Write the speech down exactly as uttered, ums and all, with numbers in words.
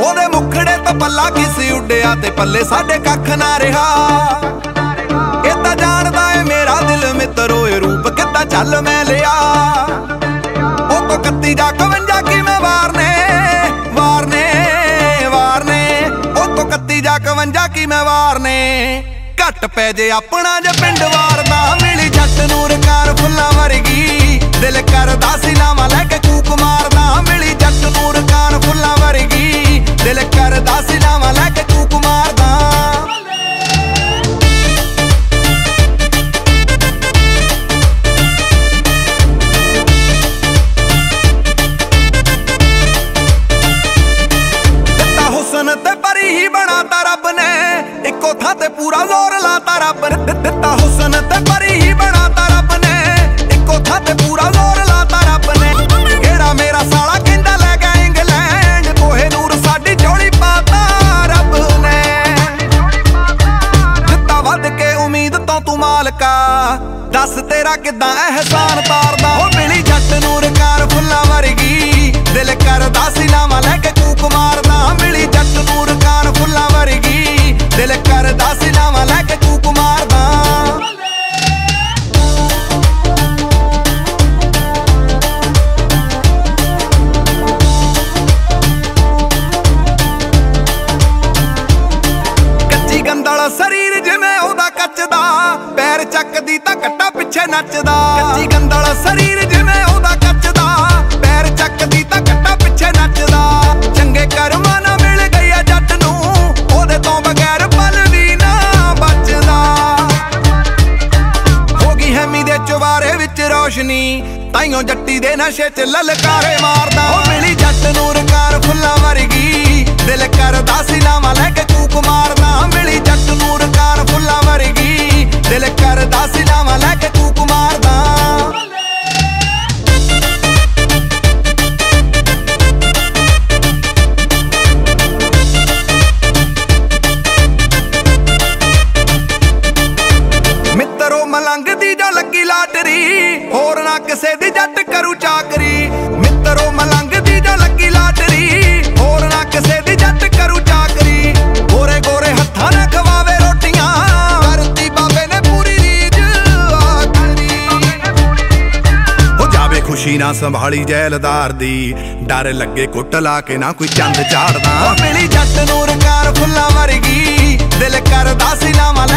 ਉਹਦੇ ਮੁਖੜੇ ਤੋਂ ਪੱਲਾ ਕਿਸ ਉੱਡਿਆ ਤੇ ਪੱਲੇ ਸਾਡੇ ਕੱਖ ਨਾ ਰਿਹਾ। ਇਹ ਤਾਂ ਜਾਣਦਾ ਏ ਮੇਰਾ ਦਿਲ ਮਿੱਤਰੋ ਇਹ ਰੂਪ ਕਿੱਦਾਂ ਚੱਲ ਮੈਂ ਲਿਆ। ਉਹ ਤੋਂ ਕੱਤੀ ਜਾਂ ਇਕਵੰਜਾ ਕਿਵੇਂ ਵਾਰਨੇ ਵਾਰਨੇ ਵਾਰਨੇ ਉਹ ਤੋਂ ਕੱਤੀ ਜਾਂ ਇਕਵੰਜਾ ਕਿਵੇਂ ਵਾਰਨੇ। ਘੱਟ ਪੈ ਜੇ ਆਪਣਾ ਜੇ ਪਿੰਡ ਵਾਰਦਾ ਮਿਲੀ ਜੱਟ ਨੂੰ ਰਕਾਰ ਫੁੱਲਾਂ ਵਰਗੀ। ਦਿਲ ਕਰਦਾ ਸੀ ਲਾਵਾਂ ਲੈ ਕੇ ਕੂਕ ਮਾਰਦਾ ਮਿਲੀ ਜੱਟ ਨੂੰ ਰਕਾਰ ਫੁੱਲਾਂ ਵਰਗੀ। ਦਿਲ ਕਰਦਾ ਸੀ ਲਾਵਾਂ ਲੈ ਕੇ ਕੂਕ ਮਾਰਦਾ। ਦਿੱਤਾ ਹੁਸਨ ਤੇ ਪਰੀ ਹੀ ਬਣਾਤਾ ਰੱਬ ਨੇ ਇੱਕੋ ਥਾਂ ਤੇ ਪੂਰਾ ਜ਼ੋਰ ਲਾਤਾ ਰੱਬ ਨੇ। ਦਿੱਤਾ ਹੁਸਨ ਤੇ ਪਰੀ ਹੀ ਬਣਾਤਾ ਰੱਬ ਨੇ ਇੱਕੋ ਥਾਂ ਤੇ ਪੂਰਾ ਜ਼ੋਰ ਲਾਤਾ ਰੱਬ ਨੇ। ਕਿਹੜਾ ਮੇਰਾ ਸਾਲਾ ਕਹਿੰਦਾ ਲੈ ਗਿਆ ਇੰਗਲੈਂਡ ਕੋਹੇ ਨੂਰ ਸਾਡੀ ਝੋਲੀ ਪਾਤਾ ਰੱਬ ਨੇ। ਦਿੱਤਾ ਵੱਧ ਕੇ ਉਮੀਦ ਤੋਂ ਤੂੰ ਮਾਲਕਾ ਦੱਸ ਤੇਰਾ ਕਿੱਦਾਂ ਅਹਿਸਾਨ ਤਾਰਦਾ। ਉਹ ਮਿਲੀ ਜੱਟ ਨੂੰ ਰਕਾਰ ਫੁੱਲਾਂ ਵਰਗੀ। ਦਿਲ ਕਰਦਾ ਸੀ ਲਾਵਾਂ ਲੈ ਕੇ ਕੂਕ ਮਾਰਦਾ ਮਿਲੀ ਜੱਟ ਨੂੰ ਰਕਾਰ ਫੁੱਲਾਂ ਵਰਗੀ। ਦਿਲ ਕਰਦਾ ਸੀ ਲਾਵਾਂ ਲੈ ਕੇ ਕੂਕ ਮਾਰਦਾ। ਕੱਚੀ ਗੰਦਲ ਸਰੀਰ ਜਿਵੇਂ ਉਹਦਾ ਕੱਚਦਾ ਪੈਰ ਚੱਕਦੀ ਤਾਂ ਕੱਟਾ ਪਿੱਛੇ ਨੱਚਦਾ। ਕੱਚੀ ਗੰਦਲ ਸਰੀਰ ਜਿਵੇਂ ਉਹਦਾ ਕੱਚਦਾ ਪੈਰ ਚੱਕਦੀ ਤਾਂ ਕੱਟਾ ਪਿੱਛੇ ਨੱਚਦਾ। ਚੰਗੇ ਕਰਮਾਂ ਨਾਲ ਮਿਲ ਗਈ ਜੱਟ ਨੂੰ ਉਹਦੇ ਤੋਂ ਬਗੈਰ ਪਲ ਵੀ ਨਾ ਬਚਦਾ। ਹੋ ਗਈ ਹੈਮੀ ਦੇ ਚੁਬਾਰੇ ਵਿੱਚ ਰੋਸ਼ਨੀ ਤਾਈਓ ਜੱਟੀ ਦੇ ਨਸ਼ੇ ਚ ਲਲਕਾਰੇ ਮਾਰਦਾ। ਉਹ ਮਿਲੀ ਜੱਟ ਨੂੰ ਰਕਾਰ ਫੁੱਲਾਂ ਵਰਗੀ। ਦਿਲ ਕਰਦਾ ਸੀ ਲਾਵਾਂ ਲੈ ਕੇ ਕੂਕ ਮਾਰਦਾ ਮਿਲੀ ਜੱਟ ਨੂੰ ਰਕਾਰ ਫੁੱਲਾਂ ਵਰਗੀ। ਦਿਲ ਕਰਦਾ ਸੀ ਲਾਵਾਂ ਲੈ ਕੇ ਕੂਕ ਮਾਰਦਾ। ਮਿੱਤਰੋ ਮਲੰਗ ਦੀ ਜੋ ਲੱਗੀ ਲਾਟਰੀ ਹੋਰ ਨਾ ਕਿਸੇ ਦੀ ਜੱਟ ਕਰੂ ਚਾਕਰੀ। ਮਿੱਤਰੋ ਮਲੰਗ ਦੀ ਜੋ ਲੱਗੀ ਲਾਟਰੀ ਹੋਰ ਨਾ ਕਿਸੇ ਦੀ ਜੱਟ ਕਰੂ ਚਾਕਰੀ। ਗੋਰੇ ਗੋਰੇ ਹੱਥਾਂ ਨਾਲ ਖਵਾਵੇ ਰੋਟੀਆਂ ਕਰਤੀ ਬਾਬੇ ਨੇ ਪੂਰੀ ਰੀਝ ਆਖਰੀ। ਹੋ ਜਾਵੇ ਖੁਸ਼ੀ ਨਾ ਸੰਭਾਲੀ ਜੈਲਦਾਰ ਦੀ ਡਰ ਲੱਗੇ ਕੁੱਟ ਲਾ ਕੇ ਨਾ ਕੋਈ ਚੰਦ ਚਾੜਦਾ। ਮਿਲੀ ਜੱਟ ਨੂੰ ਰਕਾਰ ਫੁੱਲਾਂ ਵਰਗੀ। ਦਿਲ ਕਰਦਾ ਸੀ ਲਾਵਾਂ